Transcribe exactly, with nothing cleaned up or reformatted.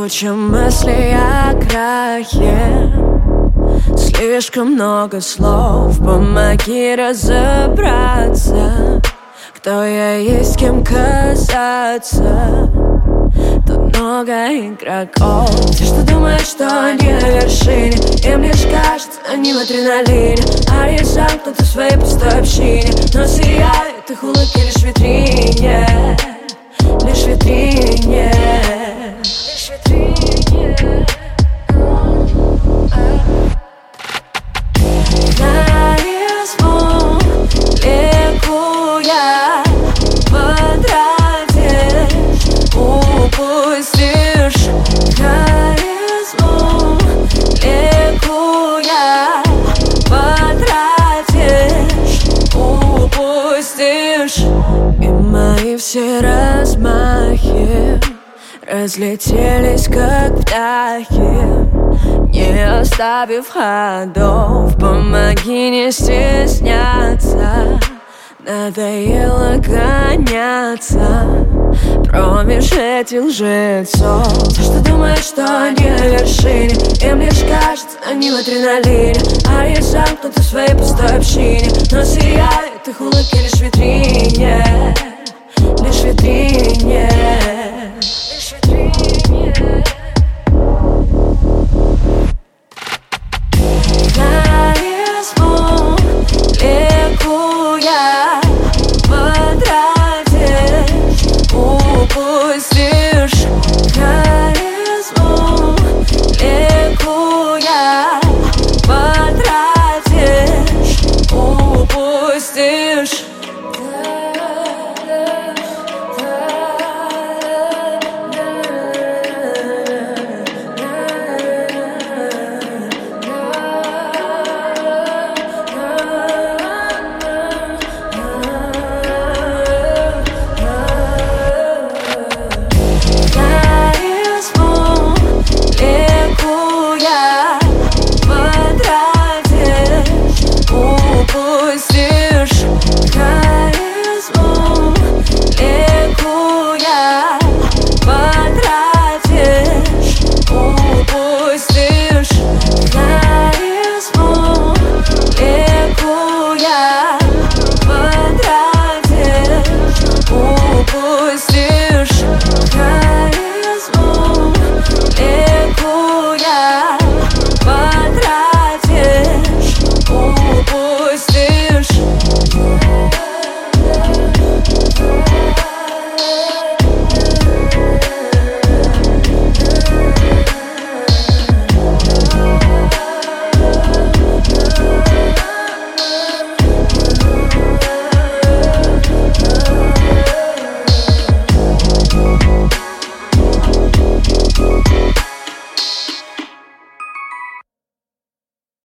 Учим мысли о крахе. Слишком много слов, помоги разобраться, кто я есть, кем казаться. Тут много игроков. Те, что думают, что они на вершине, им лишь кажется, они в адреналине. А я замкнут в своей пустой общине, но сияют их улыбки лишь в витрине. Лишь в витрине. Лишь в витрине. Наизму ликуя потратишь, упустишь. Наизму ликуя потратишь, упустишь. И мои все размахи разлетелись, как птахи, не оставив ходов. Помоги не стесняться, надоело гоняться промеж этих лжецов. Те, что думают, что они на вершине, им лишь кажется, они в адреналине. А я замкнут в своей пустой общине, но сияют их улыбки лишь в витрине. Лишь в витрине.